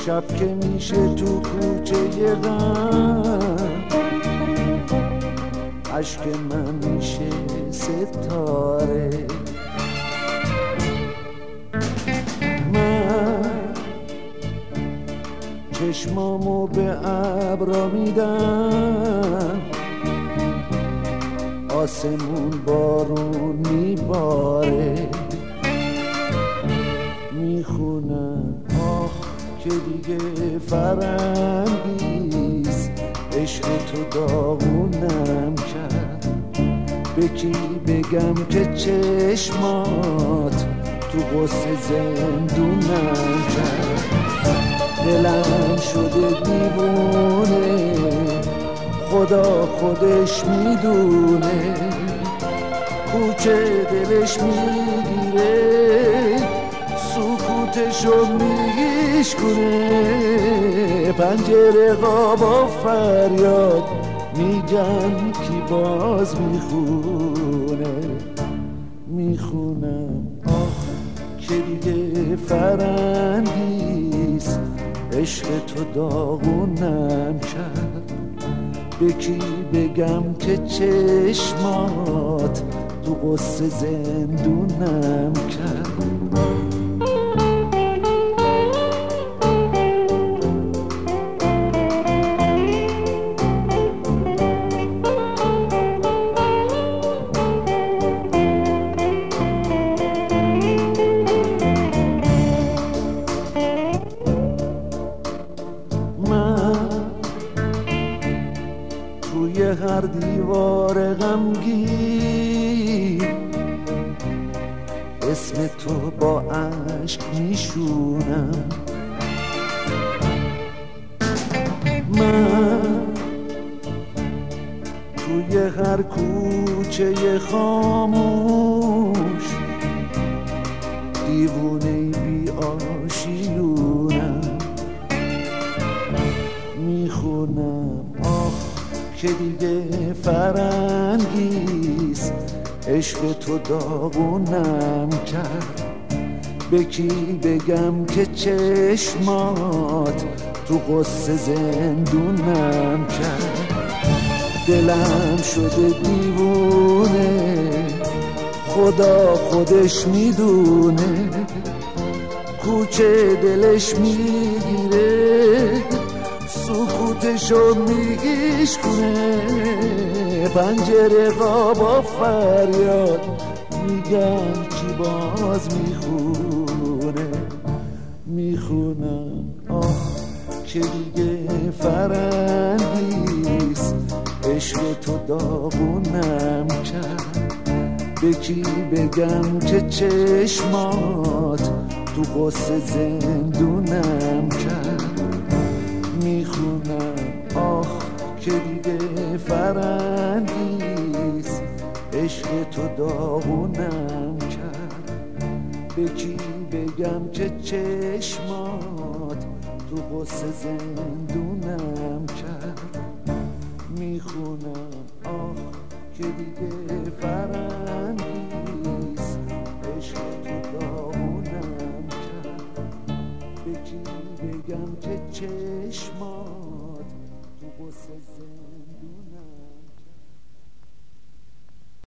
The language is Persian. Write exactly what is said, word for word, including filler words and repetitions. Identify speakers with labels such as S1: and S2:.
S1: شب که میشه تو کوچه غم عشق من میشه ستاره. من چشمامو به ابرا میدم، آسمون بارون میباره. میخونم آخ که دیگه فرنگیست، عشق تو داغونم کرد. به کی بگم که چشمات تو غصه زندونم کرد. دلم شده دیوونه، خدا خودش میدونه. کوچه دلش میگیره، سکوتشو میشکنه. پنجره قابا فریاد میگن کی باز میخونه. میخونم آخ که دیگه فرنگیست، عشق تو داغونم کرد. به کی بگم که چشمات تو غصه زندونم کرد. توی هر دیوار غمگین اسم تو با عشق میشونم. من توی هر کوچه خاموش دیوونه بی آشیونم. میخونم آخ که دیگه فرنگیست، عشق تو داغونم کرد. به کی بگم که چشمات تو غصه زندونم کرد. دلم شده دیوونه، خدا خودش میدونه. کوچه دلش میگیره، سکوتشو میشکنه. پنجره قابا فریاد میگن کی باز میخونه. میخونم آه که دیگه فرنگیست، عشق تو داغونم کرد. به کی بگم که چشمات تو غصه زندونم کرد. میخونم آخ که دیگه فرنگیست، عشق تو داغونم کرد. به کی بگم که چشمات تو غصه زندونم کرد. میخونم آخ که دیگه فرنگیست، عشق تو داغونم کرد. به کی بگم که چشمات تو غصه زندونم